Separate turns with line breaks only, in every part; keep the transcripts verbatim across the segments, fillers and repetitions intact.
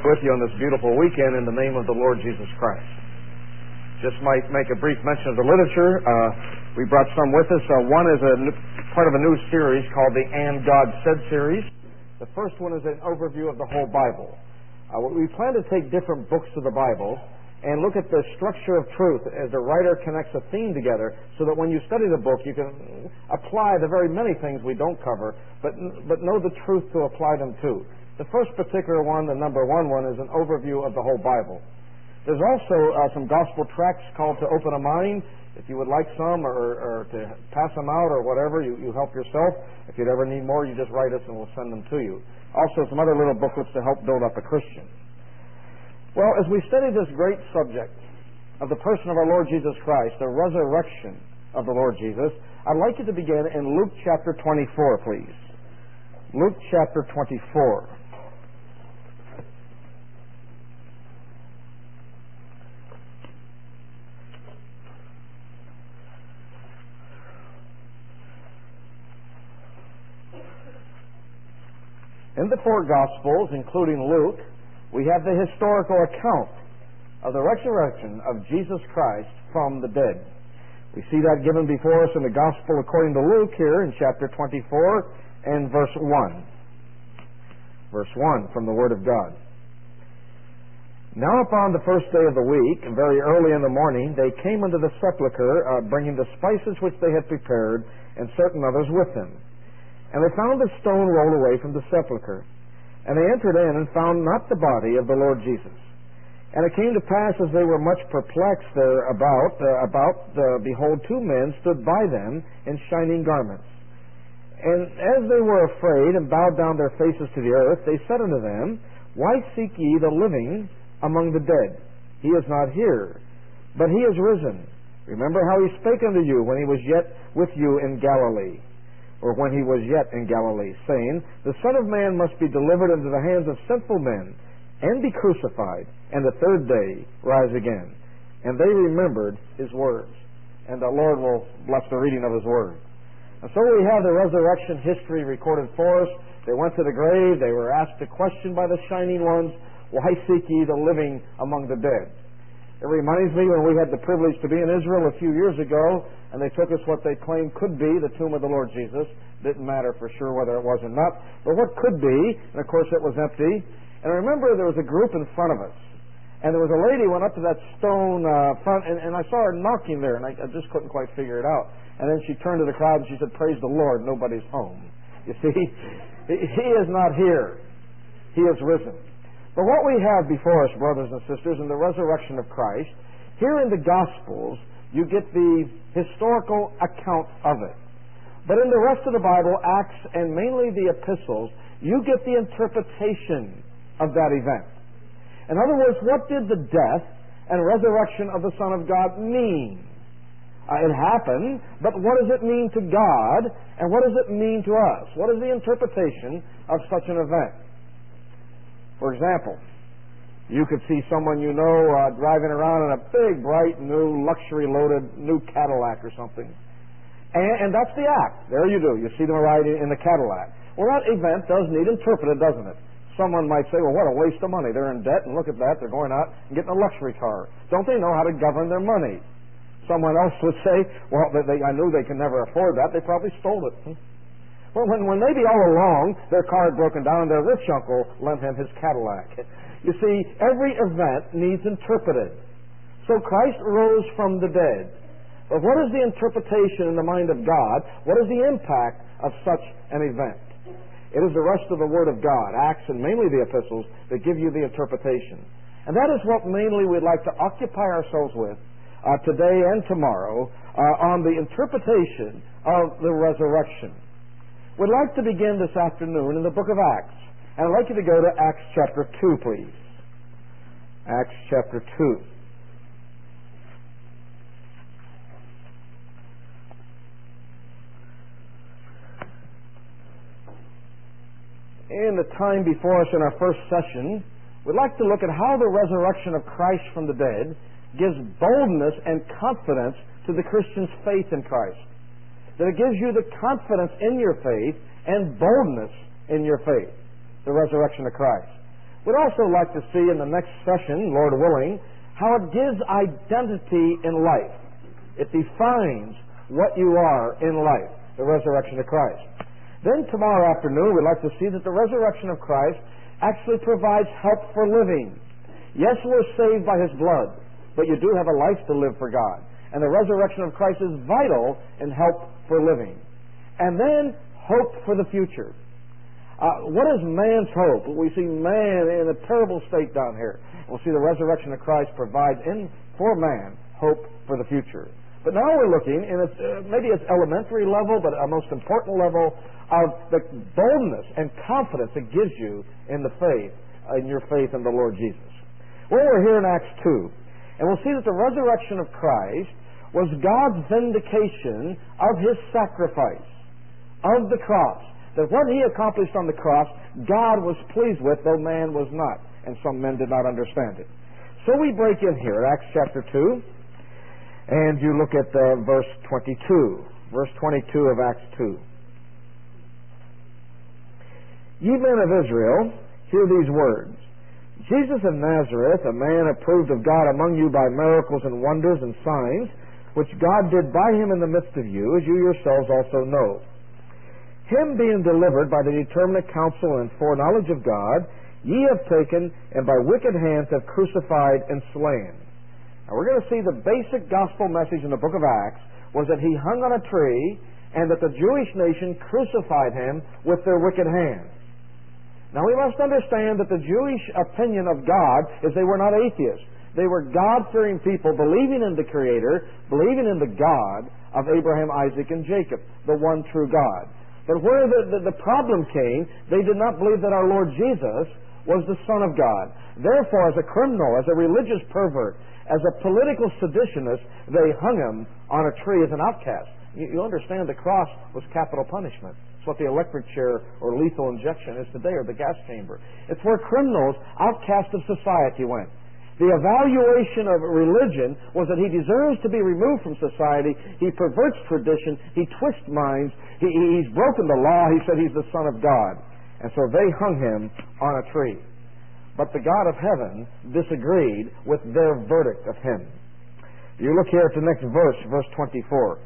with you on this beautiful weekend in the name of the Lord Jesus Christ. Just might make a brief mention of the literature. Uh, we brought some with us. Uh, one is a new, part of a new series called the And God Said series. The first one is an overview of the whole Bible. Uh, we plan to take different books of the Bible and look at the structure of truth as the writer connects a theme together so that when you study the book you can apply the very many things we don't cover, but, but know the truth to apply them to. The first particular one, the number one one, is an overview of the whole Bible. There's also uh, some gospel tracts called To Open a Mind. If you would like some or, or to pass them out or whatever, you, you help yourself. If you'd ever need more, you just write us and we'll send them to you. Also, some other little booklets to help build up a Christian. Well, as we study this great subject of the person of our Lord Jesus Christ, the resurrection of the Lord Jesus, I'd like you to begin in Luke chapter twenty-four, please. Luke chapter twenty-four. In the four Gospels, including Luke, we have the historical account of the resurrection of Jesus Christ from the dead. We see that given before us in the Gospel according to Luke here in chapter twenty-four and verse one. Verse one from the Word of God. Now upon the first day of the week, and very early in the morning, they came unto the sepulchre, uh, bringing the spices which they had prepared, and certain others with them. And they found the stone rolled away from the sepulchre. And they entered in and found not the body of the Lord Jesus. And it came to pass, as they were much perplexed there about, uh, about uh, behold, two men stood by them in shining garments. And as they were afraid and bowed down their faces to the earth, they said unto them, Why seek ye the living among the dead? He is not here, but he is risen. Remember how he spake unto you when he was yet with you in Galilee. Or when he was yet in Galilee, saying, The Son of Man must be delivered into the hands of sinful men, and be crucified, and the third day rise again. And they remembered his words. And the Lord will bless the reading of his word. And so we have the resurrection history recorded for us. They went to the grave. They were asked a question by the shining ones, Why seek ye the living among the dead? It reminds me when we had the privilege to be in Israel a few years ago, and they took us what they claimed could be the tomb of the Lord Jesus. Didn't matter for sure whether it was or not, but what could be, and of course it was empty. And I remember there was a group in front of us, and there was a lady went up to that stone uh, front, and, and I saw her knocking there, and I, I just couldn't quite figure it out. And then she turned to the crowd and she said, Praise the Lord, nobody's home. You see, he is not here. He is risen. But what we have before us, brothers and sisters, in the resurrection of Christ, here in the Gospels, you get the historical account of it. But in the rest of the Bible, Acts, and mainly the epistles, you get the interpretation of that event. In other words, what did the death and resurrection of the Son of God mean? Uh, it happened, but what does it mean to God, and what does it mean to us? What is the interpretation of such an event? For example, you could see someone you know uh, driving around in a big, bright, new, luxury-loaded, new Cadillac or something. And, and that's the act. There you do. You see them riding in the Cadillac. Well, that event does need interpreted, doesn't it? Someone might say, well, what a waste of money. They're in debt, and look at that. They're going out and getting a luxury car. Don't they know how to govern their money? Someone else would say, well, they, they, I knew they could never afford that. They probably stole it. Hmm? Well, when, when maybe all along their car had broken down and their rich uncle lent him his Cadillac. You see, every event needs interpreted. So Christ rose from the dead. But what is the interpretation in the mind of God? What is the impact of such an event? It is the rest of the Word of God, Acts and mainly the epistles, that give you the interpretation. And that is what mainly we'd like to occupy ourselves with uh, today and tomorrow uh, on the interpretation of the resurrection. We'd like to begin this afternoon in the book of Acts. And I'd like you to go to Acts chapter two, please. Acts chapter two. In the time before us in our first session, we'd like to look at how the resurrection of Christ from the dead gives boldness and confidence to the Christian's faith in Christ. That it gives you the confidence in your faith and boldness in your faith, the resurrection of Christ. We'd also like to see in the next session, Lord willing, how it gives identity in life. It defines what you are in life, the resurrection of Christ. Then tomorrow afternoon, we'd like to see that the resurrection of Christ actually provides help for living. Yes, we're saved by His blood, but you do have a life to live for God. And the resurrection of Christ is vital in help for living. And then hope for the future. Uh, what is man's hope? We see man in a terrible state down here. We'll see the resurrection of Christ provides in for man hope for the future. But now we're looking in its, uh, maybe its elementary level, but a most important level of the boldness and confidence it gives you in the faith, uh, in your faith in the Lord Jesus. Well, we're here in Acts two, and we'll see that the resurrection of Christ was God's vindication of His sacrifice, of the cross. That what He accomplished on the cross, God was pleased with, though man was not. And some men did not understand it. So we break in here at Acts chapter two, and you look at uh, verse twenty-two. Verse twenty-two of Acts two. Ye men of Israel, hear these words. Jesus of Nazareth, a man approved of God among you by miracles and wonders and signs, which God did by Him in the midst of you, as you yourselves also know. Him being delivered by the determinate counsel and foreknowledge of God, ye have taken, and by wicked hands have crucified and slain. Now we're going to see the basic gospel message in the book of Acts was that He hung on a tree, and that the Jewish nation crucified Him with their wicked hands. Now we must understand that the Jewish opinion of God is they were not atheists. They were God-fearing people, believing in the Creator, believing in the God of Abraham, Isaac, and Jacob, the one true God. But where the, the, the problem came, they did not believe that our Lord Jesus was the Son of God. Therefore, as a criminal, as a religious pervert, as a political seditionist, they hung Him on a tree as an outcast. You, you understand the cross was capital punishment. It's what the electric chair or lethal injection is today, or the gas chamber. It's where criminals, outcast of society, went. The evaluation of religion was that he deserves to be removed from society. He perverts tradition. He twists minds. He, he's broken the law. He said he's the Son of God. And so they hung Him on a tree. But the God of heaven disagreed with their verdict of Him. You look here at the next verse, verse twenty-four.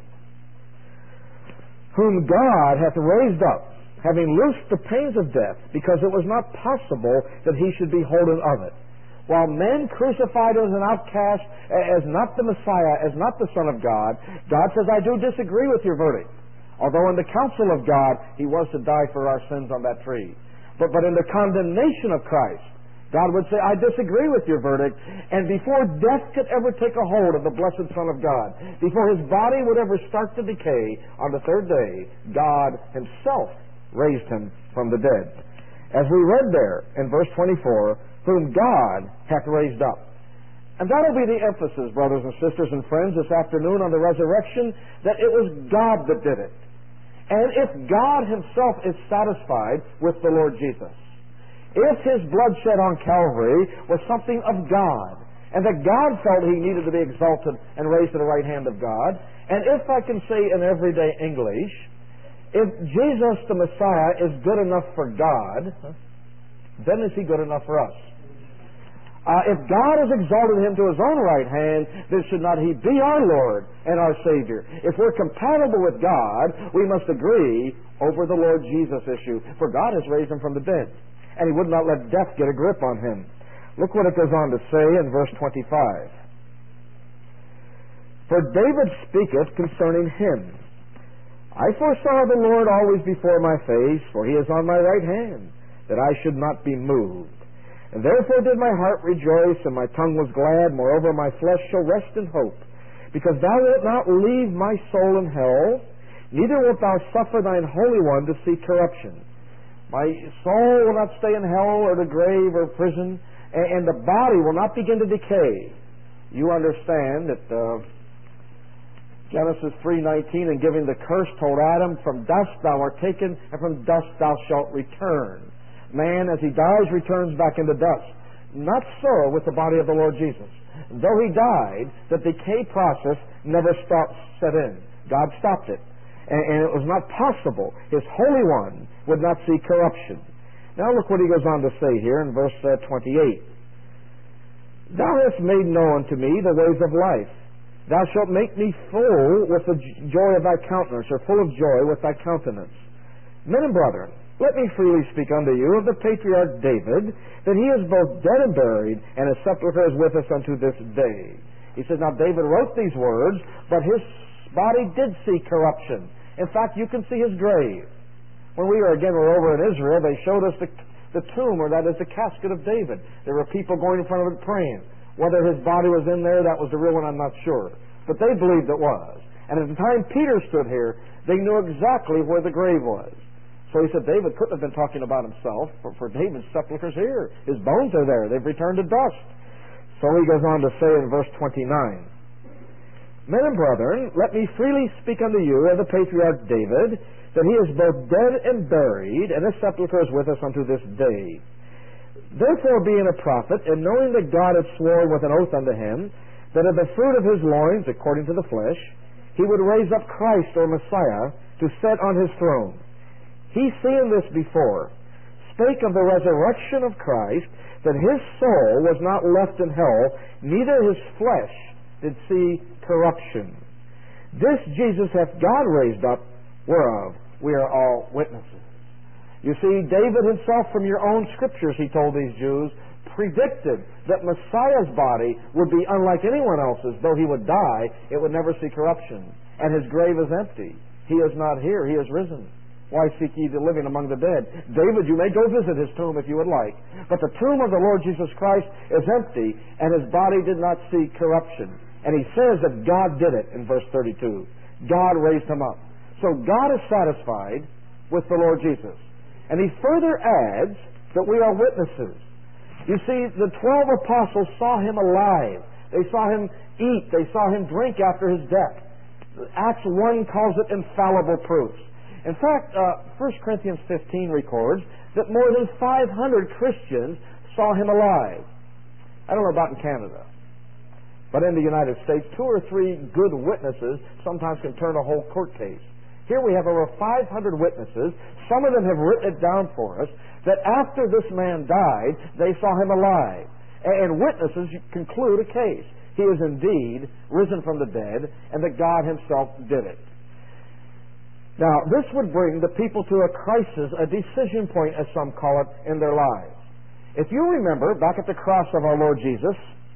Whom God hath raised up, having loosed the pains of death, because it was not possible that He should be holden of it. While men crucified Him as an outcast, as not the Messiah, as not the Son of God, God says, I do disagree with your verdict. Although in the counsel of God, He was to die for our sins on that tree. But, but in the condemnation of Christ, God would say, I disagree with your verdict. And before death could ever take a hold of the blessed Son of God, before His body would ever start to decay, on the third day, God Himself raised Him from the dead. As we read there in verse twenty-four, whom God hath raised up. And that'll be the emphasis, brothers and sisters and friends, this afternoon on the resurrection, that it was God that did it. And if God Himself is satisfied with the Lord Jesus, if His blood shed on Calvary was something of God, and that God felt He needed to be exalted and raised to the right hand of God, and if I can say in everyday English, if Jesus the Messiah is good enough for God, then is He good enough for us? Uh, if God has exalted Him to His own right hand, then should not He be our Lord and our Savior? If we're compatible with God, we must agree over the Lord Jesus issue, for God has raised Him from the dead, and He would not let death get a grip on Him. Look what it goes on to say in verse twenty-five. For David speaketh concerning Him, I foresaw the Lord always before my face, for He is on my right hand, that I should not be moved. And therefore did my heart rejoice, and my tongue was glad. Moreover, my flesh shall rest in hope. Because thou wilt not leave my soul in hell, neither wilt thou suffer thine Holy One to see corruption. My soul will not stay in hell or the grave or prison, and the body will not begin to decay. You understand that uh, Genesis three nineteen, in giving the curse, told Adam, from dust thou art taken, and from dust thou shalt return. Man, as he dies, returns back into dust. Not so with the body of the Lord Jesus. Though He died, the decay process never stopped, set in. God stopped it. And, and it was not possible. His Holy One would not see corruption. Now look what he goes on to say here in verse uh, twenty-eight. Thou hast made known to me the ways of life. Thou shalt make me full with the joy of thy countenance, or full of joy with thy countenance. Men and brethren, let me freely speak unto you of the patriarch David, that he is both dead and buried, and his sepulchre is with us unto this day. He says, now David wrote these words, but his body did see corruption. In fact, you can see his grave. When we were again were over in Israel, they showed us the, the tomb, or that is the casket of David. There were people going in front of it praying. Whether his body was in there, that was the real one, I'm not sure. But they believed it was. And at the time Peter stood here, they knew exactly where the grave was. So he said, David couldn't have been talking about himself, for, for David's sepulchre's here. His bones are there. They've returned to dust. So he goes on to say in verse twenty-nine, Men and brethren, let me freely speak unto you of the patriarch David, that he is both dead and buried, and his sepulchre is with us unto this day. Therefore, being a prophet, and knowing that God had sworn with an oath unto him, that of the fruit of his loins, according to the flesh, he would raise up Christ, or Messiah, to sit on his throne. He, seeing this before, spake of the resurrection of Christ, that his soul was not left in hell, neither his flesh did see corruption. This Jesus hath God raised up, whereof we are all witnesses. You see, David himself, from your own scriptures, he told these Jews, predicted that Messiah's body would be unlike anyone else's. Though he would die, it would never see corruption. And his grave is empty. He is not here. He is risen. Why seek ye the living among the dead? David, you may go visit his tomb if you would like. But the tomb of the Lord Jesus Christ is empty, and his body did not see corruption. And he says that God did it in verse thirty-two. God raised him up. So God is satisfied with the Lord Jesus. And he further adds that we are witnesses. You see, the twelve apostles saw him alive. They saw him eat. They saw him drink after his death. Acts one calls it infallible proofs. In fact, uh, First Corinthians fifteen records that more than five hundred Christians saw him alive. I don't know about in Canada, but in the United States, two or three good witnesses sometimes can turn a whole court case. Here we have over five hundred witnesses. Some of them have written it down for us, that after this man died, they saw him alive. And witnesses conclude a case. He is indeed risen from the dead, and that God himself did it. Now, this would bring the people to a crisis, a decision point, as some call it, in their lives. If you remember, back at the cross of our Lord Jesus,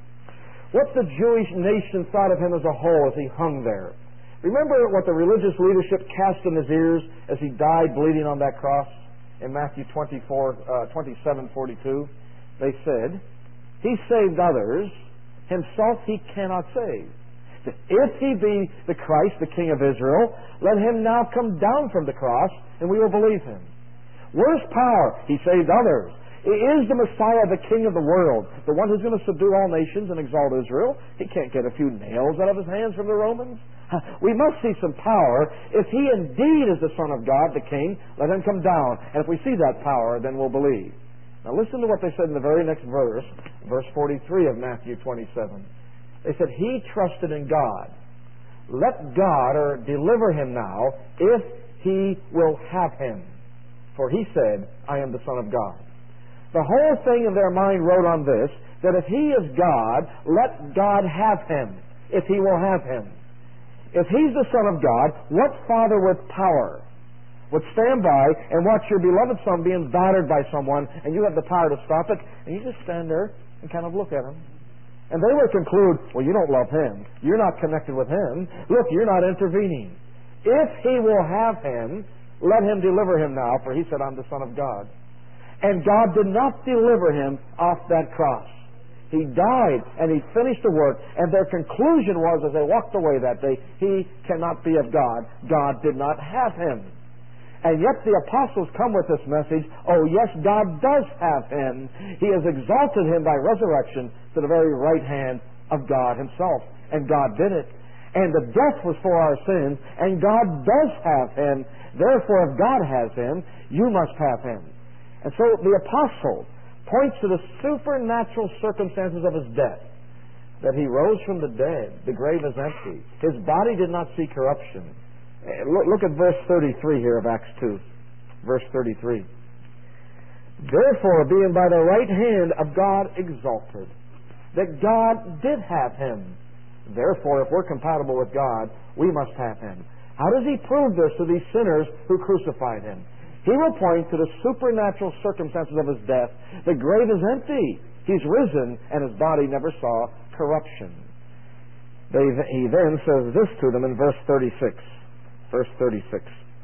what the Jewish nation thought of him as a whole as he hung there. Remember what the religious leadership cast in his ears as he died bleeding on that cross in Matthew twenty-four, uh, twenty-seven forty-two? They said, he saved others, himself he cannot save. If he be the Christ, the King of Israel, let him now come down from the cross, and we will believe him. Where's power? He saved others. Is the Messiah the King of the world, the one who's going to subdue all nations and exalt Israel? He can't get a few nails out of his hands from the Romans. We must see some power. If he indeed is the Son of God, the King, let him come down. And if we see that power, then we'll believe. Now listen to what they said in the very next verse, verse forty-three of Matthew twenty-seven. They said, he trusted in God. Let God, or deliver him now, if he will have him. For he said, I am the Son of God. The whole thing in their mind wrote on this, that if he is God, let God have him, if he will have him. If he's the Son of God, what father with power would stand by and watch your beloved son being battered by someone, and you have the power to stop it, and you just stand there and kind of look at him? And they would conclude, well, you don't love him. You're not connected with him. Look, you're not intervening. If he will have him, let him deliver him now, for he said, I'm the Son of God. And God did not deliver him off that cross. He died, and he finished the work, and their conclusion was, as they walked away that day, he cannot be of God. God did not have him. And yet the apostles come with this message, oh yes, God does have him. He has exalted him by resurrection to the very right hand of God himself. And God did it. And the death was for our sins, and God does have him. Therefore, if God has him, you must have him. And so the apostle points to the supernatural circumstances of his death. That he rose from the dead. The grave is empty. His body did not see corruption. Look, look at verse thirty-three here of Acts two. Verse thirty-three. Therefore, being by the right hand of God exalted, that God did have him. Therefore, if we're compatible with God, we must have him. How does he prove this to these sinners who crucified him? He will point to the supernatural circumstances of his death. The grave is empty. He's risen, and his body never saw corruption. They, he then says this to them in verse thirty-six. Verse thirty-six.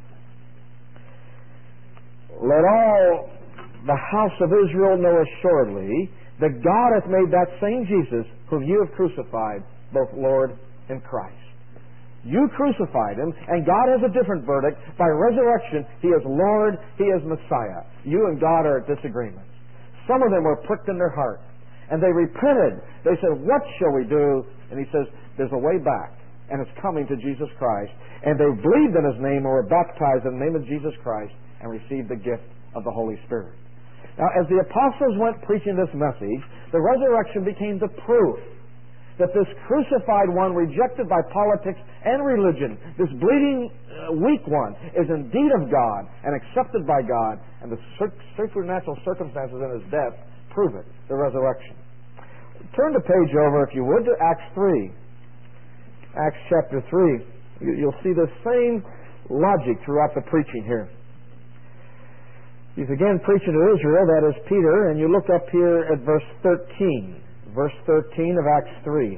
Let all the house of Israel know assuredly that God hath made that same Jesus whom you have crucified, both Lord and Christ. You crucified him, and God has a different verdict. By resurrection, he is Lord, he is Messiah. You and God are at disagreement. Some of them were pricked in their heart, and they repented. They said, what shall we do? And he says, there's a way back, and it's coming to Jesus Christ. And they believed in his name and were baptized in the name of Jesus Christ and received the gift of the Holy Spirit. Now, as the apostles went preaching this message, the resurrection became the proof that this crucified one, rejected by politics and religion, this bleeding, uh, weak one, is indeed of God and accepted by God, and the supernatural circumstances in his death prove it, the resurrection. Turn the page over, if you would, to Acts three. Acts chapter three. You'll see the same logic throughout the preaching here. He's again preaching to Israel, that is Peter, and you look up here at verse thirteen. Verse thirteen of Acts three.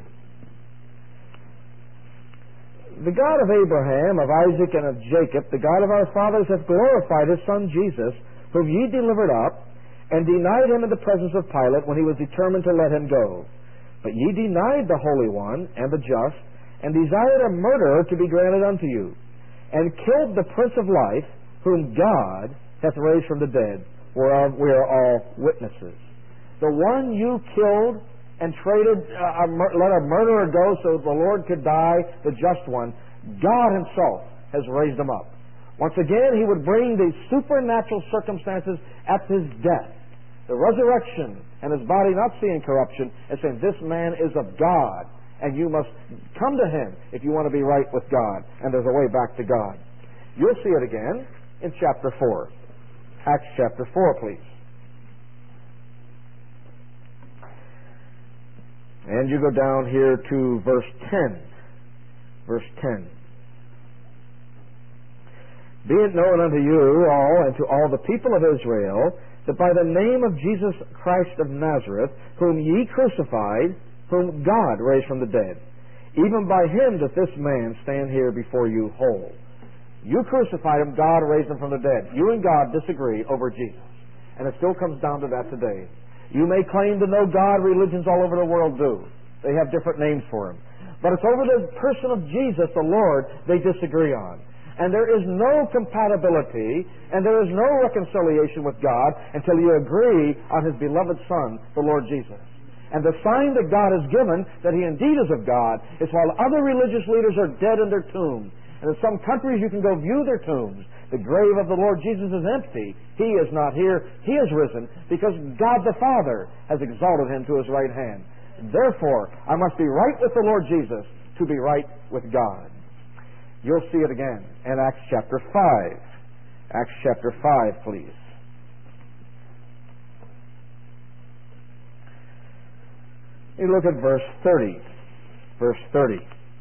The God of Abraham, of Isaac, and of Jacob, the God of our fathers, hath glorified his Son Jesus, whom ye delivered up, and denied him in the presence of Pilate when he was determined to let him go. But ye denied the Holy One and the just, and desired a murderer to be granted unto you, and killed the Prince of Life, whom God hath raised from the dead, whereof we are all witnesses. The one you killed and traded, uh, a mur- let a murderer go so the Lord could die, the just one, God himself has raised him up. Once again, he would bring the supernatural circumstances at his death, the resurrection, and his body not seeing corruption, and saying, this man is of God, and you must come to him if you want to be right with God, and there's a way back to God. You'll see it again in chapter four. Acts chapter four, please. And you go down here to verse ten. Verse ten. Be it known unto you all and to all the people of Israel that by the name of Jesus Christ of Nazareth, whom ye crucified, whom God raised from the dead, even by him doth this man stand here before you whole. You crucified him, God raised him from the dead. You and God disagree over Jesus. And it still comes down to that today. You may claim to know God, religions all over the world do. They have different names for him. But it's over the person of Jesus, the Lord, they disagree on. And there is no compatibility, and there is no reconciliation with God until you agree on his beloved Son, the Lord Jesus. And the sign that God has given that he indeed is of God is while other religious leaders are dead in their tombs, and in some countries you can go view their tombs, the grave of the Lord Jesus is empty. He is not here. He is risen because God the Father has exalted him to his right hand. Therefore, I must be right with the Lord Jesus to be right with God. You'll see it again in Acts chapter five. Acts chapter five, please. You look at verse thirty. Verse thirty.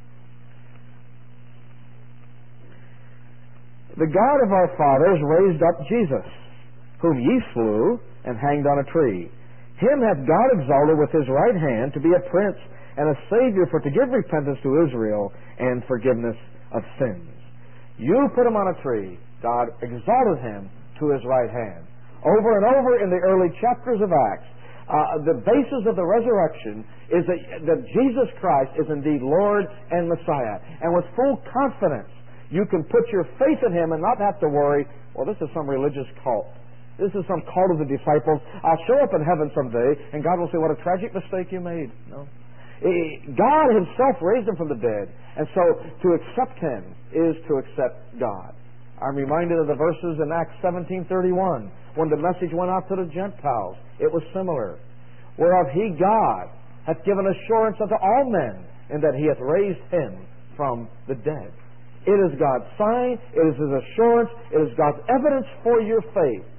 The God of our fathers raised up Jesus, whom ye slew and hanged on a tree. Him hath God exalted with his right hand to be a prince and a Savior, for to give repentance to Israel and forgiveness of sins. You put him on a tree. God exalted him to his right hand. Over and over in the early chapters of Acts, uh, the basis of the resurrection is that, that Jesus Christ is indeed Lord and Messiah. And with full confidence, you can put your faith in him and not have to worry, well, this is some religious cult. This is some cult of the disciples. I'll show up in heaven someday, and God will say, what a tragic mistake you made. No. God himself raised him from the dead. And so to accept him is to accept God. I'm reminded of the verses in Acts seventeen thirty-one when the message went out to the Gentiles. It was similar. Whereof he, God, hath given assurance unto all men in that he hath raised him from the dead. It is God's sign. It is his assurance. It is God's evidence for your faith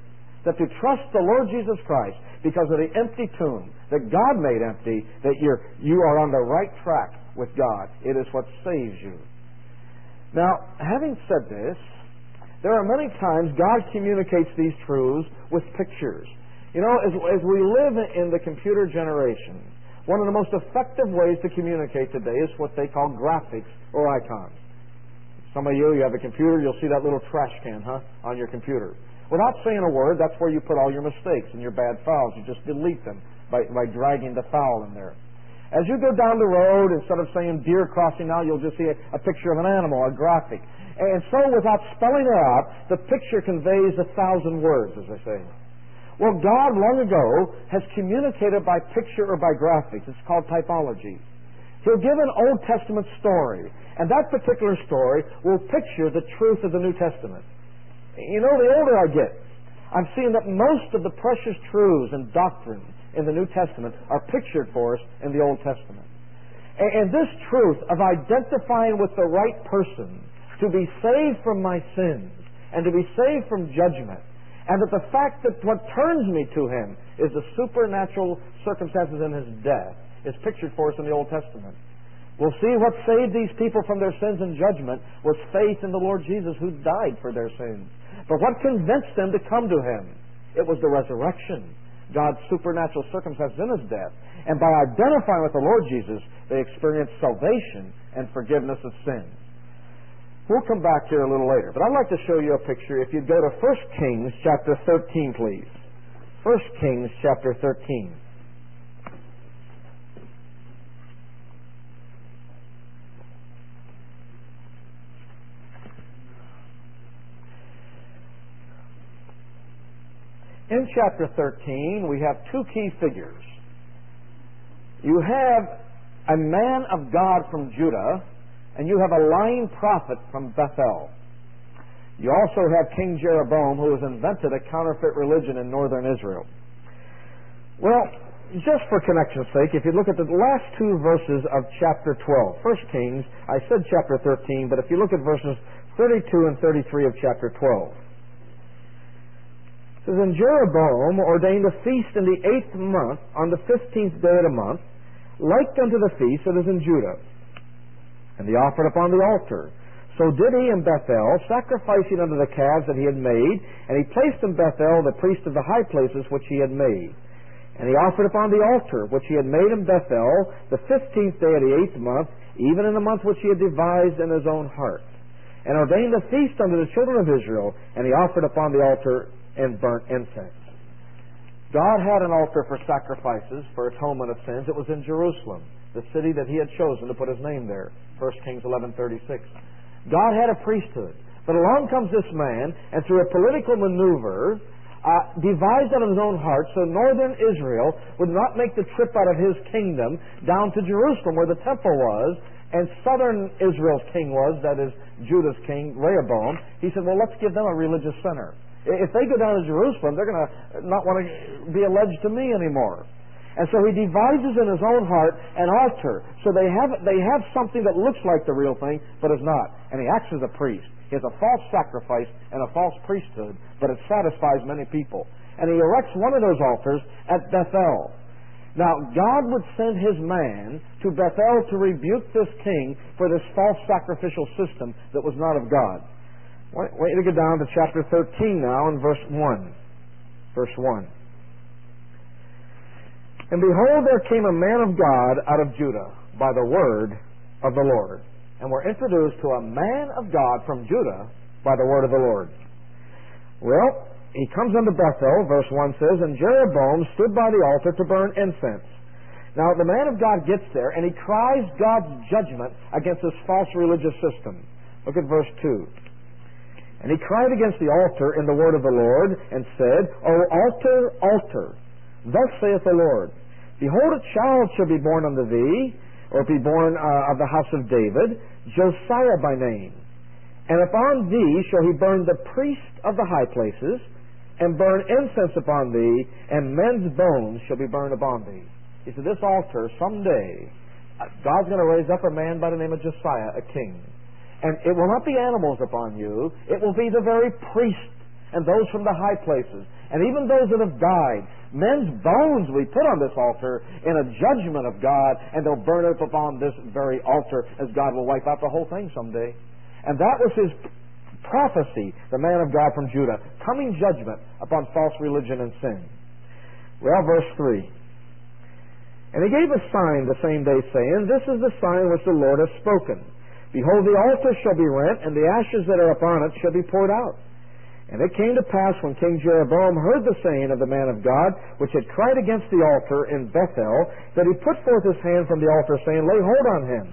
that to trust the Lord Jesus Christ because of the empty tomb that God made empty, that you're, you are on the right track with God. It is what saves you. Now, having said this, there are many times God communicates these truths with pictures. You know, as, as we live in the computer generation, one of the most effective ways to communicate today is what they call graphics or icons. Some of you, you have a computer, you'll see that little trash can, huh, on your computer. Without saying a word, that's where you put all your mistakes and your bad files. You just delete them by, by dragging the file in there. As you go down the road, instead of saying deer crossing now, you'll just see a, a picture of an animal, a graphic. And so without spelling it out, the picture conveys a thousand words, as they say. Well, God long ago has communicated by picture or by graphics. It's called typology. He'll give an Old Testament story, and that particular story will picture the truth of the New Testament. You know, the older I get, I'm seeing that most of the precious truths and doctrines in the New Testament are pictured for us in the Old Testament. And, and this truth of identifying with the right person to be saved from my sins and to be saved from judgment, and that the fact that what turns me to Him is the supernatural circumstances in His death is pictured for us in the Old Testament. We'll see what saved these people from their sins and judgment was faith in the Lord Jesus, who died for their sins. But what convinced them to come to Him? It was the resurrection, God's supernatural circumstances in His death. And by identifying with the Lord Jesus, they experienced salvation and forgiveness of sins. We'll come back here a little later. But I'd like to show you a picture. If you'd go to First Kings chapter thirteen, please. First Kings chapter thirteen. In chapter thirteen, we have two key figures. You have a man of God from Judah, and you have a lying prophet from Bethel. You also have King Jeroboam, who has invented a counterfeit religion in northern Israel. Well, just for connection's sake, if you look at the last two verses of chapter twelve, First Kings, I said chapter thirteen, but if you look at verses thirty-two and thirty-three of chapter twelve, it says, "And Jeroboam ordained a feast in the eighth month, on the fifteenth day of the month, like unto the feast that is in Judah. And he offered upon the altar. So did he in Bethel, sacrificing unto the calves that he had made, and he placed in Bethel the priest of the high places which he had made. And he offered upon the altar which he had made in Bethel the fifteenth day of the eighth month, even in the month which he had devised in his own heart. And ordained a feast unto the children of Israel, and he offered upon the altar and burnt incense." God had an altar for sacrifices, for atonement of sins. It was in Jerusalem, the city that He had chosen to put His name there. First Kings eleven thirty-six. God had a priesthood. But along comes this man, and through a political maneuver, uh, devised out of his own heart, so northern Israel would not make the trip out of his kingdom down to Jerusalem, where the temple was, and southern Israel's king was, that is, Judah's king, Rehoboam. He said, well, let's give them a religious center. If they go down to Jerusalem, they're going to not want to be alleged to me anymore. And so he devises in his own heart an altar. So they have they have something that looks like the real thing, but is not. And he acts as a priest. He has a false sacrifice and a false priesthood, but it satisfies many people. And he erects one of those altars at Bethel. Now, God would send His man to Bethel to rebuke this king for this false sacrificial system that was not of God. Wait, wait to go down to chapter thirteen now in verse one. Verse one. "And behold, there came a man of God out of Judah by the word of the Lord." And we're introduced to a man of God from Judah by the word of the Lord. Well, he comes unto Bethel, verse one says, "And Jeroboam stood by the altar to burn incense." Now, the man of God gets there, and he cries God's judgment against this false religious system. Look at verse two. "And he cried against the altar in the word of the Lord, and said, O altar, altar, thus saith the Lord, Behold, a child shall be born unto thee, or be born uh, of the house of David, Josiah by name. And upon thee shall he burn the priest of the high places, and burn incense upon thee, and men's bones shall be burned upon thee." He said, this altar, someday, God's going to raise up a man by the name of Josiah, a king. And it will not be animals upon you. It will be the very priest and those from the high places, and even those that have died. Men's bones we put on this altar in a judgment of God, and they'll burn up upon this very altar, as God will wipe out the whole thing someday. And that was his prophecy, the man of God from Judah, coming judgment upon false religion and sin. Well, verse three. And he gave a sign the same day, saying, This is the sign which the Lord has spoken. Behold, the altar shall be rent, and the ashes that are upon it shall be poured out. And it came to pass, when King Jeroboam heard the saying of the man of God, which had cried against the altar in Bethel, that he put forth his hand from the altar, saying, Lay hold on him.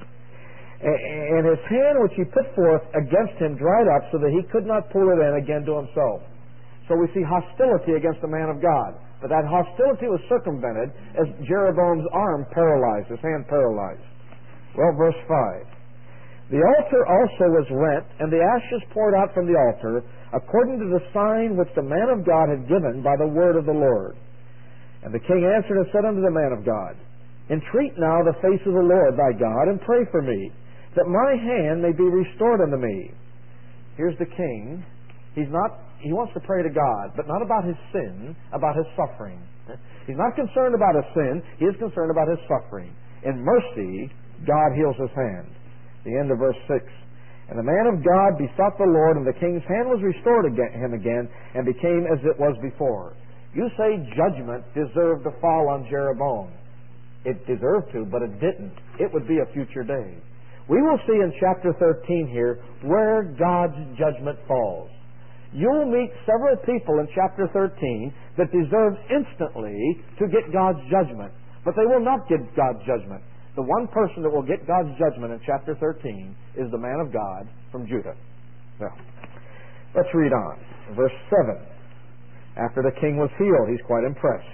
And his hand which he put forth against him dried up, so that he could not pull it in again to himself. So we see hostility against the man of God. But that hostility was circumvented as Jeroboam's arm paralyzed, his hand paralyzed. Well, verse five. The altar also was rent, and the ashes poured out from the altar, according to the sign which the man of God had given by the word of the Lord. And the king answered and said unto the man of God, Entreat now the face of the Lord thy God, and pray for me, that my hand may be restored unto me. Here's the king. He's not, he wants to pray to God, but not about his sin, about his suffering. He's not concerned about his sin, he is concerned about his suffering. In mercy, God heals his hand. The end of verse six. And the man of God besought the Lord, and the king's hand was restored to him again, and became as it was before. You say judgment deserved to fall on Jeroboam. It deserved to, but it didn't. It would be a future day. We will see in chapter thirteen here where God's judgment falls. You'll meet several people in chapter thirteen that deserve instantly to get God's judgment, but they will not get God's judgment. The one person that will get God's judgment in chapter thirteen is the man of God from Judah. Well, let's read on. Verse seven. After the king was healed, he's quite impressed.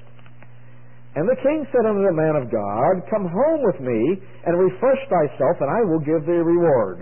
And the king said unto the man of God, Come home with me, and refresh thyself, and I will give thee a reward.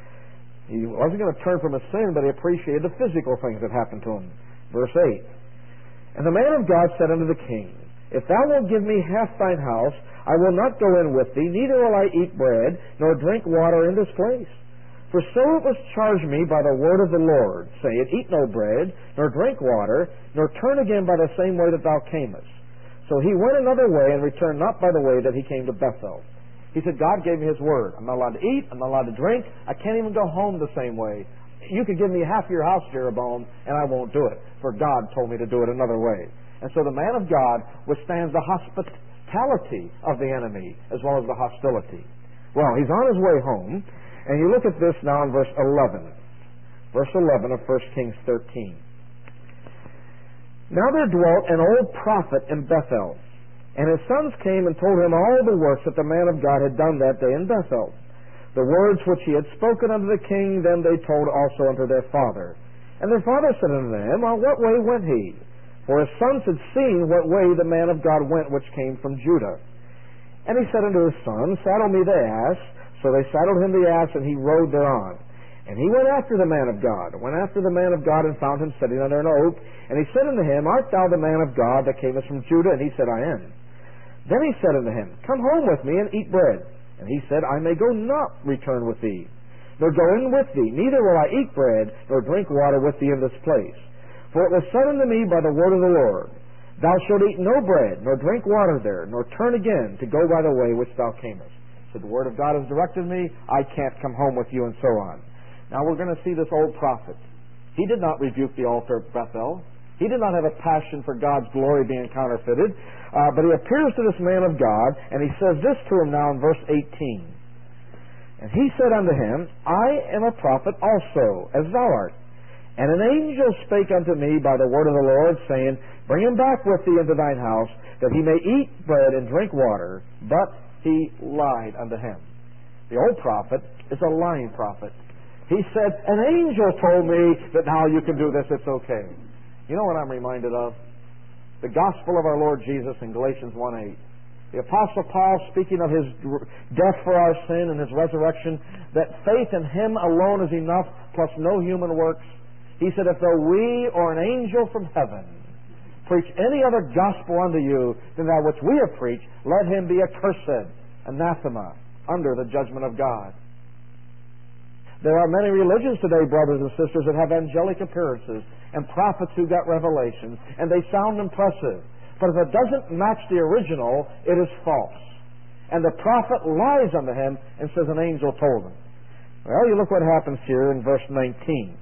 He wasn't going to turn from his sin, but he appreciated the physical things that happened to him. Verse eight. And the man of God said unto the king, If thou wilt give me half thine house, I will not go in with thee, neither will I eat bread, nor drink water in this place. For so it was charged me by the word of the Lord, saying, Eat no bread, nor drink water, nor turn again by the same way that thou camest. So he went another way, and returned not by the way that he came to Bethel. He said, God gave me his word. I'm not allowed to eat, I'm not allowed to drink, I can't even go home the same way. You could give me half your house, Jeroboam, and I won't do it, for God told me to do it another way. And so the man of God withstands the hospitality of the enemy as well as the hostility. Well, he's on his way home, and you look at this now in verse eleven. Verse eleven of First Kings thirteen. Now there dwelt an old prophet in Bethel, and his sons came and told him all the works that the man of God had done that day in Bethel. The words which he had spoken unto the king, then they told also unto their father. And their father said unto them, On what way went he? For his sons had seen what way the man of God went which came from Judah. And he said unto his sons, Saddle me the ass. So they saddled him the ass, and he rode thereon. And he went after the man of God, went after the man of God, and found him sitting under an oak. And he said unto him, Art thou the man of God that camest from Judah? And he said, I am. Then he said unto him, Come home with me, and eat bread. And he said, I may go not return with thee, nor go in with thee, neither will I eat bread, nor drink water with thee in this place. For it was said unto me by the word of the Lord, Thou shalt eat no bread, nor drink water there, nor turn again to go by the way which thou camest. So the word of God has directed me, I can't come home with you, and so on. Now we're going to see this old prophet. He did not rebuke the altar of Bethel. He did not have a passion for God's glory being counterfeited. Uh, but he appears to this man of God, and he says this to him now in verse eighteen. And he said unto him, I am a prophet also, as thou art. And an angel spake unto me by the word of the Lord, saying, Bring him back with thee into thine house, that he may eat bread and drink water. But he lied unto him. The old prophet is a lying prophet. He said, An angel told me that now you can do this, it's okay. You know what I'm reminded of? The gospel of our Lord Jesus in Galatians one eight. The Apostle Paul, speaking of his death for our sin and his resurrection, that faith in him alone is enough, plus no human works. He said, If though we or an angel from heaven preach any other gospel unto you than that which we have preached, let him be accursed, anathema, under the judgment of God. There are many religions today, brothers and sisters, that have angelic appearances, and prophets who got revelations, and they sound impressive. But if it doesn't match the original, it is false. And the prophet lies unto him and says an angel told him. Well, you look what happens here in verse nineteen.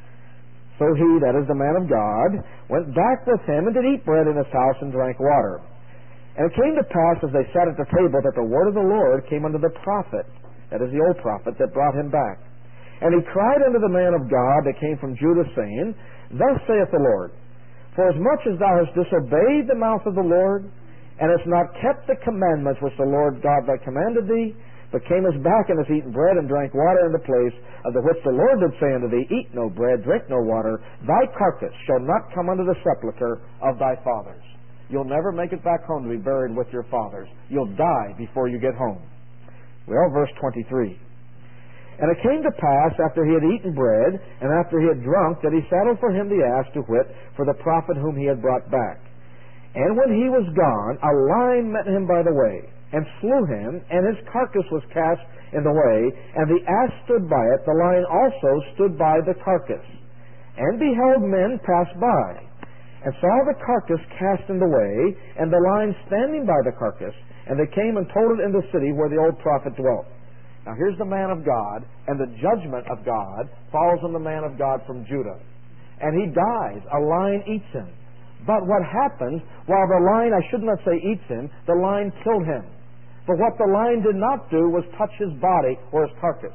So he, that is the man of God, went back with him and did eat bread in his house and drank water. And it came to pass as they sat at the table that the word of the Lord came unto the prophet, that is the old prophet, that brought him back. And he cried unto the man of God that came from Judah, saying, Thus saith the Lord, Forasmuch as thou hast disobeyed the mouth of the Lord, and hast not kept the commandments which the Lord God thy commanded thee, but camest back and hast eaten bread and drank water in the place of the which the Lord did say unto thee, Eat no bread, drink no water, thy carcass shall not come unto the sepulchre of thy fathers. You'll never make it back home to be buried with your fathers. You'll die before you get home. Well, verse twenty-three. And it came to pass, after he had eaten bread, and after he had drunk, that he saddled for him the ass, to wit, for the prophet whom he had brought back. And when he was gone, a lion met him by the way, and slew him, and his carcass was cast in the way, and the ass stood by it. The lion also stood by the carcass. And beheld men pass by, and saw the carcass cast in the way, and the lion standing by the carcass, and they came and told it in the city where the old prophet dwelt. Now here's the man of God, and the judgment of God falls on the man of God from Judah. And he dies. A lion eats him. But what happens, while the lion, I should not say eats him, the lion killed him. But what the lion did not do was touch his body or his carcass.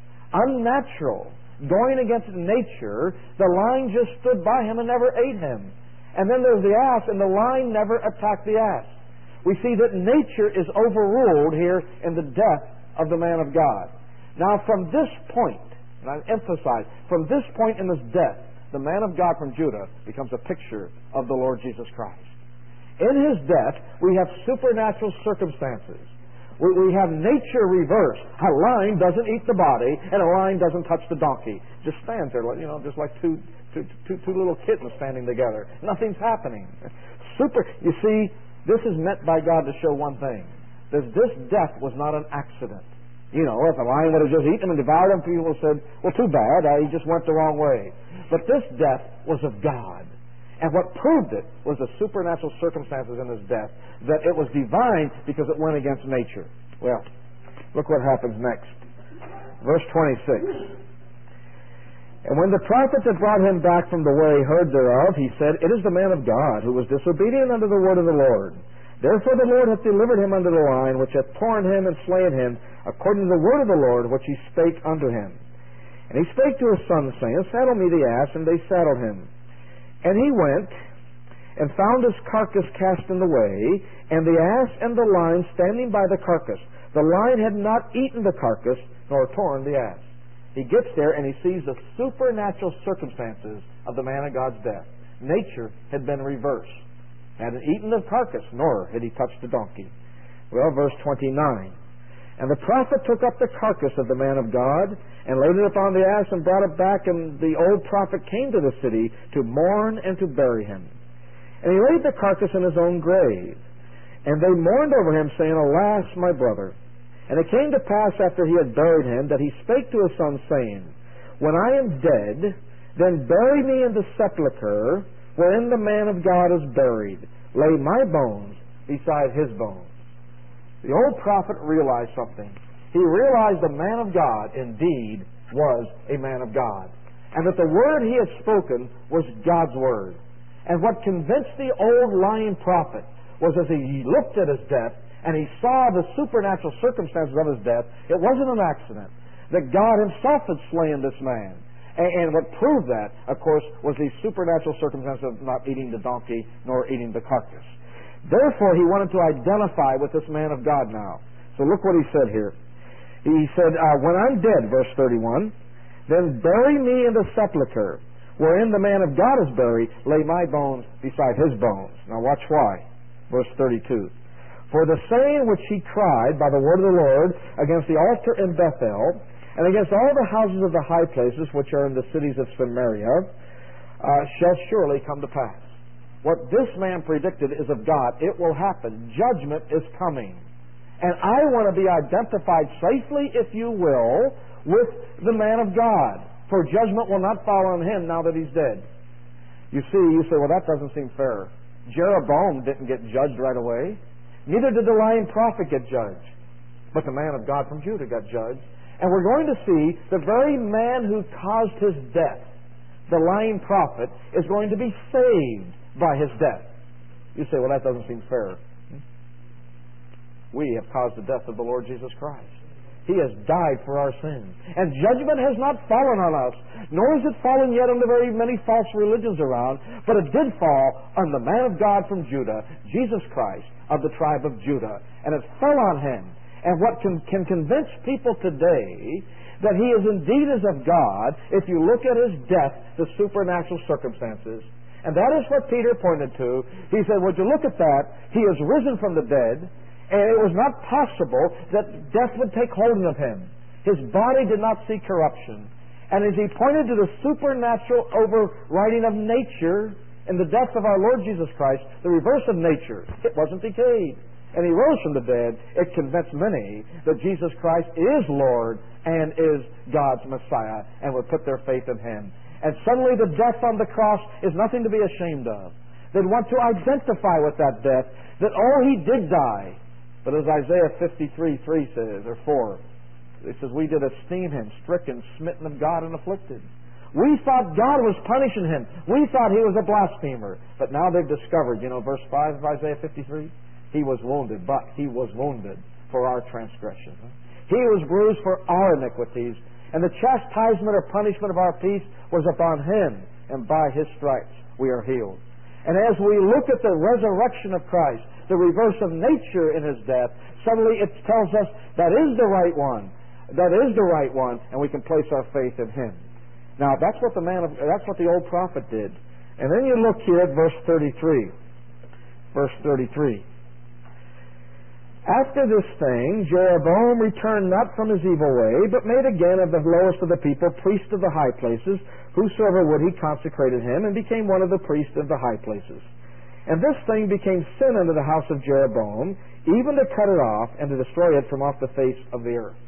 Unnatural. Going against nature, the lion just stood by him and never ate him. And then there's the ass, and the lion never attacked the ass. We see that nature is overruled here in the death of the man of God. Now from this point, and I emphasize, from this point in his death, the man of God from Judah becomes a picture of the Lord Jesus Christ. In his death, we have supernatural circumstances. We, we have nature reversed. A lion doesn't eat the body, and a lion doesn't touch the donkey. Just stands there, you know, just like two, two, two, two little kittens standing together. Nothing's happening. Super. You see, this is meant by God to show one thing: that this death was not an accident. You know, if a lion would have just eaten him and devoured him, people would have said, well, too bad, uh, he just went the wrong way. But this death was of God. And what proved it was the supernatural circumstances in his death, that it was divine because it went against nature. Well, look what happens next. Verse twenty-six. And when the prophet that brought him back from the way heard thereof, he said, It is the man of God, who was disobedient unto the word of the Lord. Therefore the Lord hath delivered him unto the lion, which hath torn him and slain him, according to the word of the Lord, which he spake unto him. And he spake to his son, saying, Saddle me the ass, and they saddled him. And he went, and found his carcass cast in the way, and the ass and the lion standing by the carcass. The lion had not eaten the carcass, nor torn the ass. He gets there, and he sees the supernatural circumstances of the man of God's death. Nature had been reversed. Hadn't eaten the carcass, nor had he touched the donkey. Well, verse twenty-nine. And the prophet took up the carcass of the man of God, and laid it upon the ass, and brought it back, and the old prophet came to the city to mourn and to bury him. And he laid the carcass in his own grave. And they mourned over him, saying, Alas, my brother. And it came to pass, after he had buried him, that he spake to his son, saying, When I am dead, then bury me in the sepulchre wherein the man of God is buried. Lay my bones beside his bones. The old prophet realized something. He realized the man of God indeed was a man of God, and that the word he had spoken was God's word. And what convinced the old lying prophet was, as he looked at his death and he saw the supernatural circumstances of his death, it wasn't an accident, that God himself had slain this man. And, and what proved that, of course, was the supernatural circumstances of not eating the donkey nor eating the carcass. Therefore, he wanted to identify with this man of God now. So look what he said here. He said, uh, When I'm dead, verse thirty-one, then bury me in the sepulchre wherein the man of God is buried, lay my bones beside his bones. Now watch why. Verse thirty-two. For the saying which he cried by the word of the Lord against the altar in Bethel, and against all the houses of the high places which are in the cities of Samaria, uh, shall surely come to pass. What this man predicted is of God. It will happen. Judgment is coming. And I want to be identified safely, if you will, with the man of God. For judgment will not fall on him now that he's dead. You see, you say, well, that doesn't seem fair. Jeroboam didn't get judged right away. Neither did the lying prophet get judged. But the man of God from Judah got judged. And we're going to see the very man who caused his death, the lying prophet, is going to be saved by his death. You say, well, that doesn't seem fair. We have caused the death of the Lord Jesus Christ. He has died for our sins. And judgment has not fallen on us, nor has it fallen yet on the very many false religions around, but it did fall on the man of God from Judah, Jesus Christ, of the tribe of Judah. And it fell on him. And what can, can convince people today that he is indeed is of God, if you look at his death, the supernatural circumstances, and that is what Peter pointed to. He said, would you look at that? He is risen from the dead, and it was not possible that death would take hold of him. His body did not see corruption. And as he pointed to the supernatural overriding of nature in the death of our Lord Jesus Christ, the reverse of nature, it wasn't decayed. And he rose from the dead. It convinced many that Jesus Christ is Lord and is God's Messiah, and would put their faith in him. And suddenly the death on the cross is nothing to be ashamed of. They'd want to identify with that death, that oh, he did die. But as Isaiah fifty-three three says, or four, it says, we did esteem him stricken, smitten of God, and afflicted. We thought God was punishing him. We thought he was a blasphemer. But now they've discovered, you know, verse five of Isaiah fifty-three, he was wounded, but he was wounded for our transgression. He was bruised for our iniquities, and the chastisement or punishment of our peace was upon him, and by his stripes we are healed. And as we look at the resurrection of Christ, the reverse of nature in his death, suddenly it tells us that is the right one. That is the right one, and we can place our faith in him. Now, that's what the man of, that's what the old prophet did. And then you look here at verse thirty-three. Verse thirty-three. After this thing, Jeroboam returned not from his evil way, but made again of the lowest of the people priest of the high places. Whosoever would, he consecrated him, and became one of the priests of the high places. And this thing became sin unto the house of Jeroboam, even to cut it off, and to destroy it from off the face of the earth.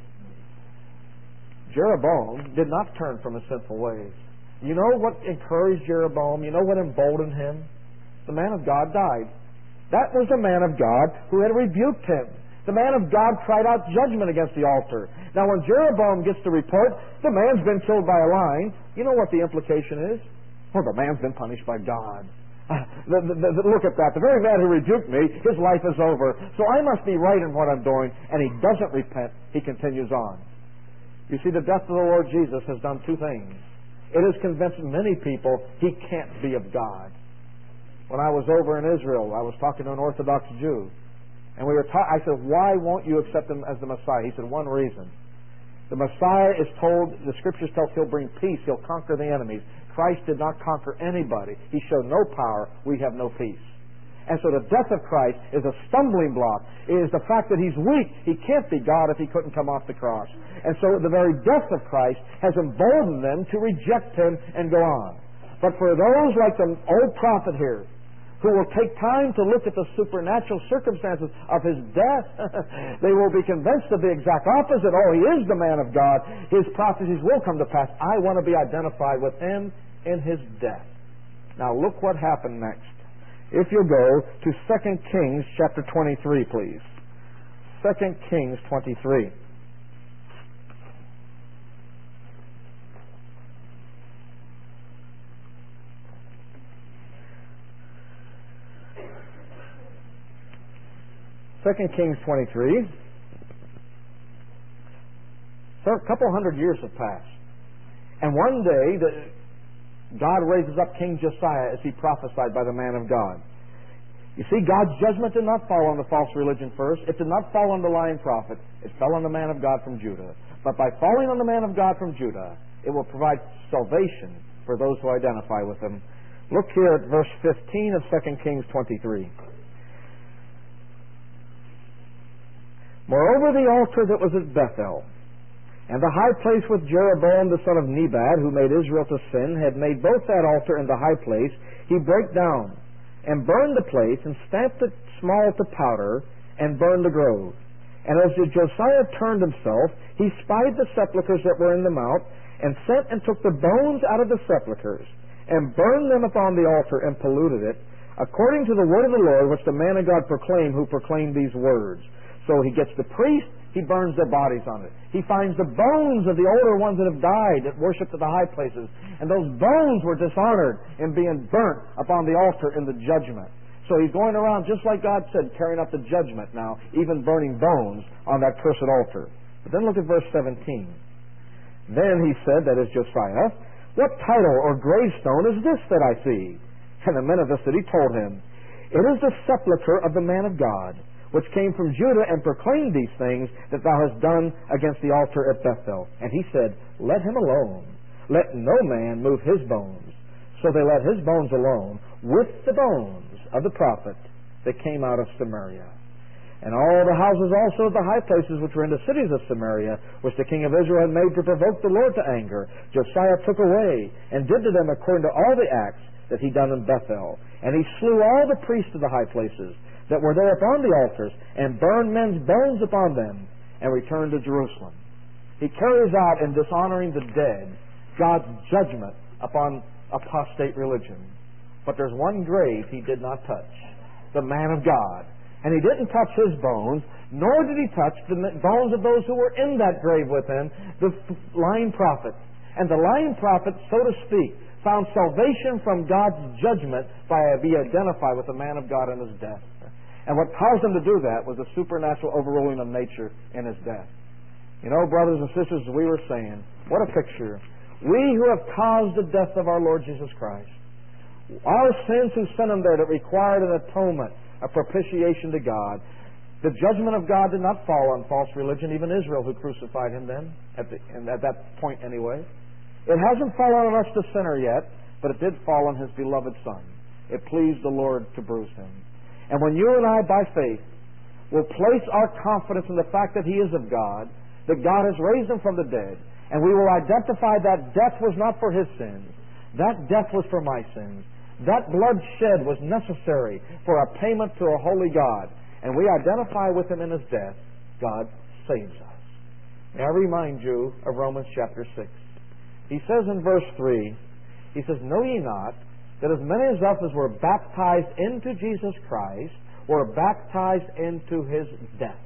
Jeroboam did not turn from his sinful ways. You know what encouraged Jeroboam? You know what emboldened him? The man of God died. That was the man of God who had rebuked him. The man of God cried out judgment against the altar. Now when Jeroboam gets the report, the man's been killed by a lion, you know what the implication is? Well, the man's been punished by God. Uh, the, the, the, look at that. The very man who rebuked me, his life is over. So I must be right in what I'm doing. And he doesn't repent. He continues on. You see, the death of the Lord Jesus has done two things. It has convinced many people he can't be of God. When I was over in Israel, I was talking to an Orthodox Jew. And we were ta- I said, why won't you accept him as the Messiah? He said, one reason. The Messiah is told, the Scriptures tell us he'll bring peace, he'll conquer the enemies. Christ did not conquer anybody. He showed no power. We have no peace. And so the death of Christ is a stumbling block. It is the fact that he's weak. He can't be God if he couldn't come off the cross. And so the very death of Christ has emboldened them to reject him and go on. But for those like the old prophet here, who will take time to look at the supernatural circumstances of his death, they will be convinced of the exact opposite. Oh, he is the man of God. His prophecies will come to pass. I want to be identified with him in his death. Now look what happened next. If you go to Second Kings chapter twenty-three, please. Second Kings twenty-three. Second Kings twenty-three. So a couple hundred years have passed. And one day, the, God raises up King Josiah as he prophesied by the man of God. You see, God's judgment did not fall on the false religion first. It did not fall on the lying prophet. It fell on the man of God from Judah. But by falling on the man of God from Judah, it will provide salvation for those who identify with him. Look here at verse fifteen of Second Kings twenty-three. Moreover, the altar that was at Bethel, and the high place with Jeroboam the son of Nebat, who made Israel to sin, had made both that altar and the high place, he brake down, and burned the place, and stamped it small to powder, and burned the grove. And as Josiah turned himself, he spied the sepulchres that were in the mount, and sent and took the bones out of the sepulchres, and burned them upon the altar, and polluted it, according to the word of the Lord, which the man of God proclaimed, who proclaimed these words. So he gets the priest, he burns their bodies on it. He finds the bones of the older ones that have died, that worshipped at the high places, and those bones were dishonored in being burnt upon the altar in the judgment. So he's going around, just like God said, carrying out the judgment now, even burning bones on that cursed altar. But then look at verse seventeen. Then he said, that is Josiah, what title or gravestone is this that I see? And the men of the city told him, it is the sepulchre of the man of God, which came from Judah and proclaimed these things that thou hast done against the altar at Bethel. And he said, let him alone. Let no man move his bones. So they let his bones alone with the bones of the prophet that came out of Samaria. And all the houses also of the high places which were in the cities of Samaria, which the king of Israel had made to provoke the Lord to anger, Josiah took away, and did to them according to all the acts that he done in Bethel. And he slew all the priests of the high places that were there upon the altars, and burned men's bones upon them, and returned to Jerusalem. He carries out, in dishonoring the dead, God's judgment upon apostate religion. But there's one grave he did not touch, the man of God. And he didn't touch his bones, nor did he touch the bones of those who were in that grave with him, the lying prophet. And the lying prophet, so to speak, found salvation from God's judgment by being identified with the man of God in his death. And what caused him to do that was the supernatural overruling of nature in his death. You know, brothers and sisters, as we were saying, what a picture. We who have caused the death of our Lord Jesus Christ, our sins who sent him there that required an atonement, a propitiation to God. The judgment of God did not fall on false religion, even Israel, who crucified him then, at, the, and at that point anyway. It hasn't fallen on us, the sinner, yet, but it did fall on his beloved Son. It pleased the Lord to bruise him. And when you and I, by faith, will place our confidence in the fact that he is of God, that God has raised him from the dead, and we will identify that death was not for his sins, that death was for my sins, that blood shed was necessary for a payment to a holy God, and we identify with him in his death, God saves us. May I remind you of Romans chapter six. He says in verse three, he says, know ye not that as many as us as were baptized into Jesus Christ were baptized into his death?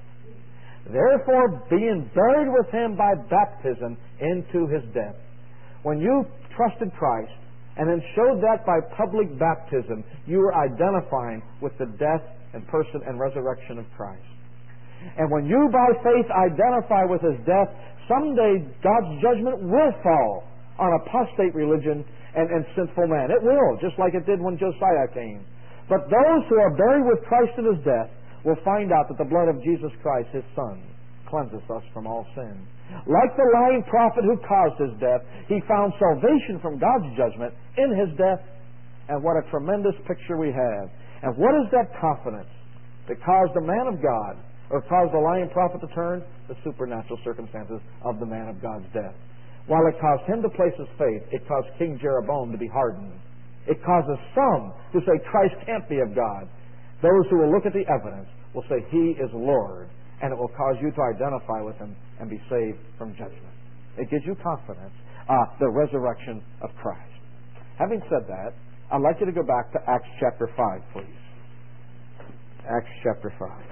Therefore, being buried with him by baptism into his death. When you trusted Christ, and then showed that by public baptism, you were identifying with the death and person and resurrection of Christ. And when you by faith identify with his death, someday God's judgment will fall on apostate religion and, and sinful man. It will, just like it did when Josiah came. But those who are buried with Christ in his death will find out that the blood of Jesus Christ, his Son, cleanses us from all sin. Like the lying prophet who caused his death, he found salvation from God's judgment in his death. And what a tremendous picture we have. And what is that confidence that caused the man of God, or caused the lying prophet to turn? The supernatural circumstances of the man of God's death. While it caused him to place his faith, it caused King Jeroboam to be hardened. It causes some to say Christ can't be of God. Those who will look at the evidence will say he is Lord. And it will cause you to identify with him and be saved from judgment. It gives you confidence, uh, the resurrection of Christ. Having said that, I'd like you to go back to Acts chapter five, please. Acts chapter five.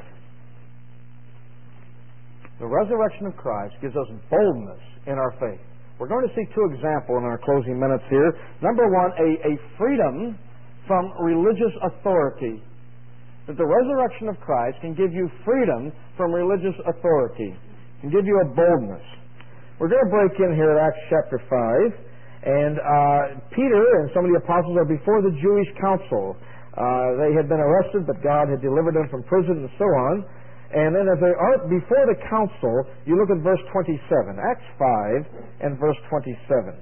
The resurrection of Christ gives us boldness in our faith. We're going to see two examples in our closing minutes here. Number one, a, a freedom from religious authority. That the resurrection of Christ can give you freedom from religious authority, can give you a boldness. We're going to break in here at Acts chapter five, and uh, Peter and some of the apostles are before the Jewish council. Uh, they had been arrested, but God had delivered them from prison and so on. And then as they are before the council, you look at verse twenty-seven. Acts five and verse twenty-seven.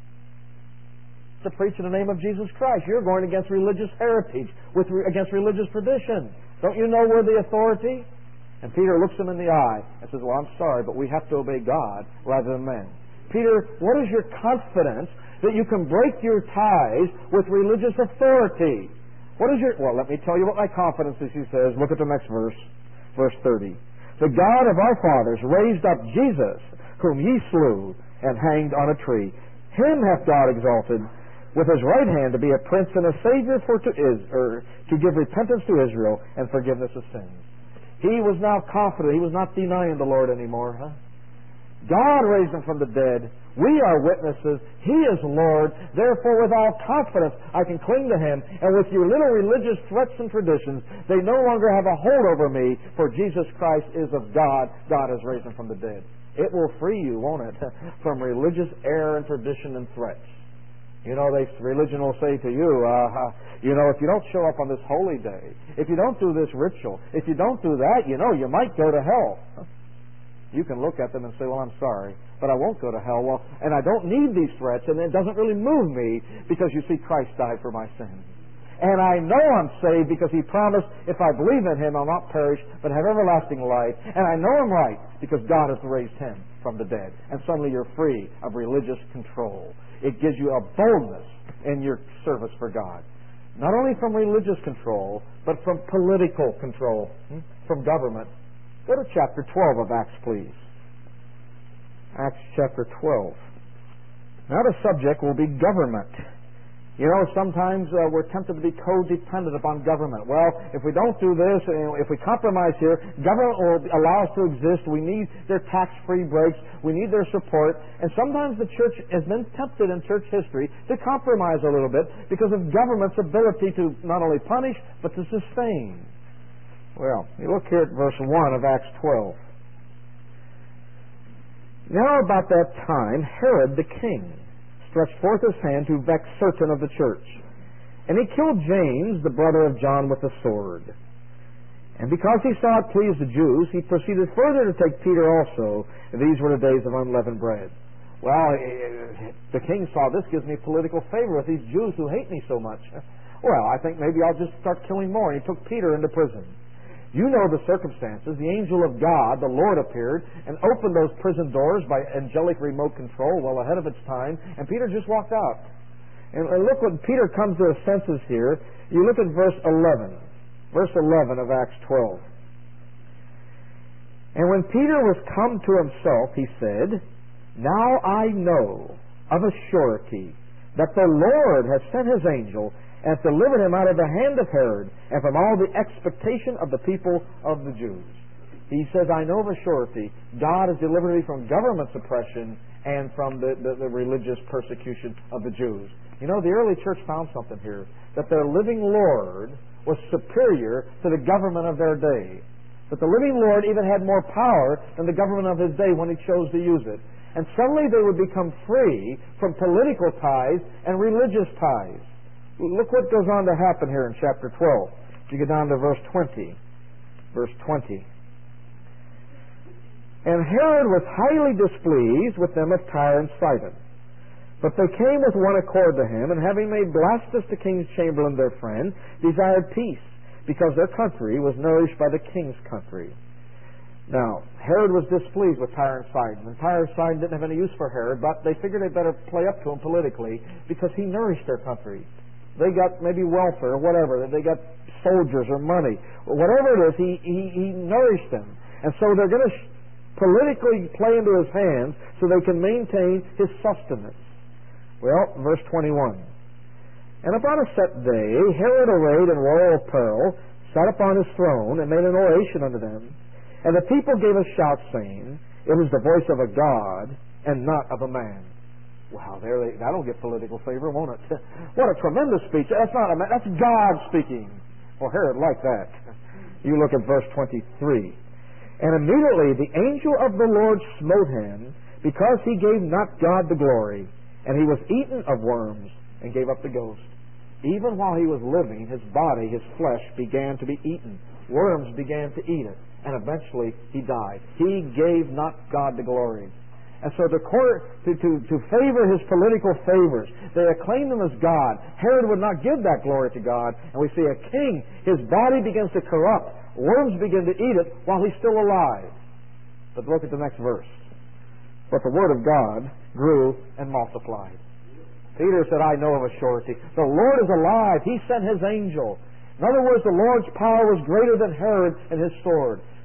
To preach in the name of Jesus Christ. You're going against religious heritage, with re- against religious tradition. Don't you know we're the authority? And Peter looks him in the eye and says, well, I'm sorry, but we have to obey God rather than men. Peter, what is your confidence that you can break your ties with religious authority? What is your... Well, let me tell you what my confidence is, he says. Look at the next verse, verse thirty. The God of our fathers raised up Jesus, whom ye slew and hanged on a tree. Him hath God exalted, with his right hand to be a prince and a savior for to is or to give repentance to Israel and forgiveness of sins. He was now confident. He was not denying the Lord anymore. Huh? God raised him from the dead. We are witnesses. He is Lord. Therefore, with all confidence, I can cling to him. And with your little religious threats and traditions, they no longer have a hold over me, for Jesus Christ is of God. God has raised him from the dead. It will free you, won't it, from religious error and tradition and threats. You know, they, religion will say to you, uh, you know, if you don't show up on this holy day, if you don't do this ritual, if you don't do that, you know, you might go to hell. You can look at them and say, well, I'm sorry, but I won't go to hell. Well, and I don't need these threats, and it doesn't really move me because, you see, Christ died for my sins. And I know I'm saved because he promised if I believe in him, I'll not perish, but have everlasting life. And I know I'm right because God has raised him from the dead. And suddenly you're free of religious control. It gives you a boldness in your service for God. Not only from religious control, but from political control, hmm? from government. Go to chapter twelve of Acts, please. Acts chapter twelve. Now the subject will be government. You know, sometimes uh, we're tempted to be codependent upon government. Well, if we don't do this, if we compromise here, government will allow us to exist. We need their tax-free breaks. We need their support. And sometimes the church has been tempted in church history to compromise a little bit because of government's ability to not only punish, but to sustain. Well, you look here at verse one of Acts twelve. Now about that time, Herod the king stretched forth his hand to vex certain of the church. And he killed James, the brother of John, with a sword. And because he saw it pleased the Jews, he proceeded further to take Peter also. And these were the days of unleavened bread. Well, the king saw this gives me political favor with these Jews who hate me so much. Well, I think maybe I'll just start killing more. And he took Peter into prison. You know the circumstances. The angel of God, the Lord, appeared and opened those prison doors by angelic remote control well ahead of its time, and Peter just walked out. And, and look when Peter comes to his senses here. You look at verse eleven. Verse eleven of Acts twelve. And when Peter was come to himself, he said, Now I know of a surety that the Lord has sent his angel and delivered him out of the hand of Herod, and from all the expectation of the people of the Jews. He says, I know of a surety, God has delivered me from government suppression and from the, the, the religious persecution of the Jews. You know, the early church found something here, that their living Lord was superior to the government of their day. That the living Lord even had more power than the government of his day when he chose to use it. And suddenly they would become free from political ties and religious ties. Look what goes on to happen here in chapter twelve. If you get down to verse twenty. Verse twenty. And Herod was highly displeased with them of Tyre and Sidon. But they came with one accord to him, and having made Blastus the king's chamberlain their friend, desired peace, because their country was nourished by the king's country. Now, Herod was displeased with Tyre and Sidon. And Tyre and Sidon didn't have any use for Herod, but they figured they'd better play up to him politically, because he nourished their country. They got maybe welfare or whatever. They got soldiers or money. Or whatever it is, he, he, he nourished them. And so they're going to sh- politically play into his hands so they can maintain his sustenance. Well, verse twenty-one. And upon a set day, Herod, arrayed in royal apparel, sat upon his throne and made an oration unto them. And the people gave a shout, saying, It is the voice of a God and not of a man. Wow, there they, that'll get political favor, won't it? What a tremendous speech. That's not a man, that's God speaking. Well, Herod liked that. You look at verse twenty-three. And immediately the angel of the Lord smote him, because he gave not God the glory, and he was eaten of worms, and gave up the ghost. Even while he was living, his body, his flesh, began to be eaten. Worms began to eat it, and eventually he died. He gave not God the glory. And so to, to, to, to favor his political favors, they acclaimed him as God. Herod would not give that glory to God. And we see a king, his body begins to corrupt. Worms begin to eat it while he's still alive. But look at the next verse. But the word of God grew and multiplied. Peter said, I know of a surety. The Lord is alive. He sent his angel. In other words, the Lord's power was greater than Herod and his sword.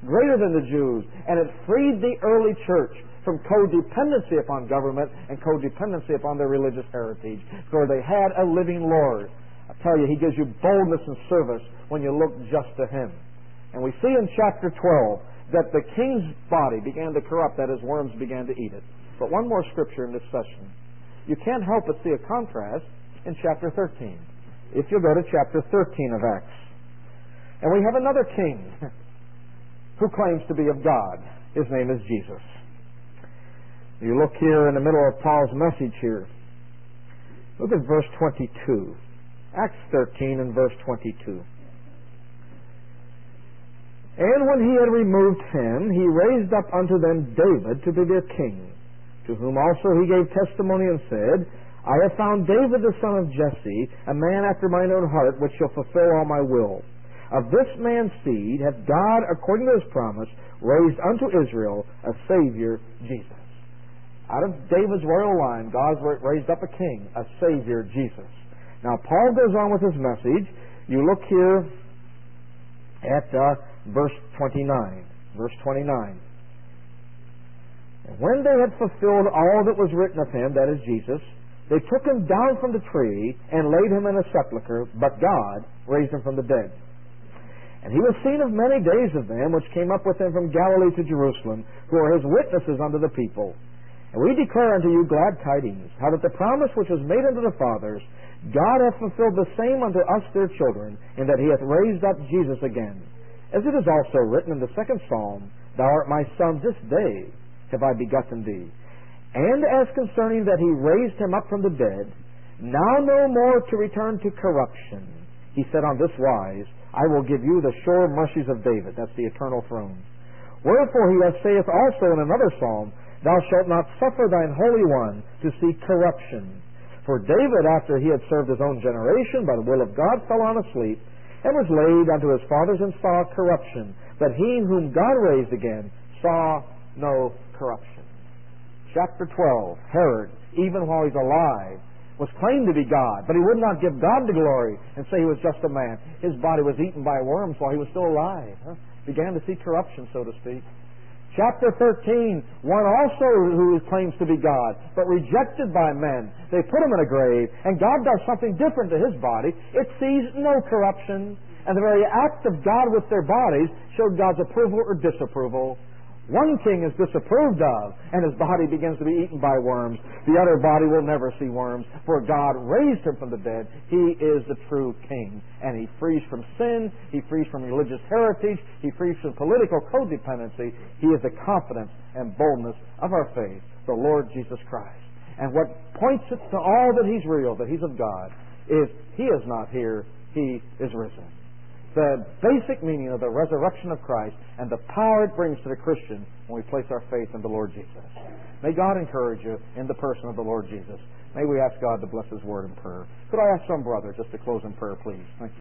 greater than the Jews, and it freed the early church from codependency upon government and codependency upon their religious heritage, for they had a living Lord. I tell you, He gives you boldness and service when you look just to Him. And we see in chapter twelve that the king's body began to corrupt, that is, worms began to eat it. But one more scripture in this session. You can't help but see a contrast in chapter thirteen. If you go to chapter thirteen of Acts. And we have another king who claims to be of God. His name is Jesus. You look here in the middle of Paul's message here. Look at verse twenty-two. Acts thirteen and verse twenty-two. And when he had removed him, he raised up unto them David to be their king, to whom also he gave testimony and said, I have found David the son of Jesse, a man after mine own heart, which shall fulfill all my will. Of this man's seed hath God, according to His promise, raised unto Israel a Savior, Jesus. Out of David's royal line, God raised up a king, a Savior, Jesus. Now, Paul goes on with his message. You look here at uh, verse twenty-nine. Verse twenty-nine. And when they had fulfilled all that was written of him, that is Jesus, they took him down from the tree and laid him in a sepulchre, but God raised him from the dead. And he was seen of many days of them which came up with him from Galilee to Jerusalem, who are his witnesses unto the people. And we declare unto you glad tidings, how that the promise which was made unto the fathers, God hath fulfilled the same unto us their children, in that He hath raised up Jesus again. As it is also written in the second psalm, Thou art my son, this day have I begotten thee. And as concerning that He raised him up from the dead, now no more to return to corruption. He said on this wise, I will give you the sure mercies of David. That's the eternal throne. Wherefore He saith also in another psalm, Thou shalt not suffer thine Holy One to see corruption. For David, after he had served his own generation by the will of God, fell on asleep, and was laid unto his fathers, and saw corruption. But he whom God raised again saw no corruption. Chapter twelve, Herod, even while he's alive, was claimed to be God, but he would not give God the glory and say he was just a man. His body was eaten by worms while he was still alive. Huh? Began to see corruption, so to speak. Chapter thirteen, one also who claims to be God, but rejected by men. They put him in a grave, and God does something different to his body. It sees no corruption. And the very act of God with their bodies showed God's approval or disapproval. One king is disapproved of, and his body begins to be eaten by worms. The other body will never see worms, for God raised him from the dead. He is the true king, and he frees from sin, he frees from religious heritage, he frees from political codependency. He is the confidence and boldness of our faith, the Lord Jesus Christ. And what points it to all that he's real, that he's of God, is he is not here, he is risen. The basic meaning of the resurrection of Christ and the power it brings to the Christian when we place our faith in the Lord Jesus. May God encourage you in the person of the Lord Jesus. May we ask God to bless His word in prayer. Could I ask some brother just to close in prayer, please? Thank you.